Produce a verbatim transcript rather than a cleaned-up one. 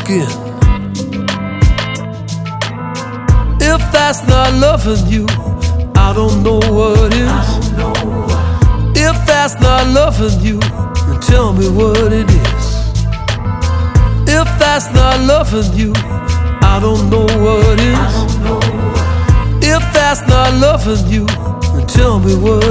again. If that's not loving you, I don't know what is. If that's not loving you, then tell me what it is. If that's not loving you, I don't know what is. If that's not loving you, then tell me what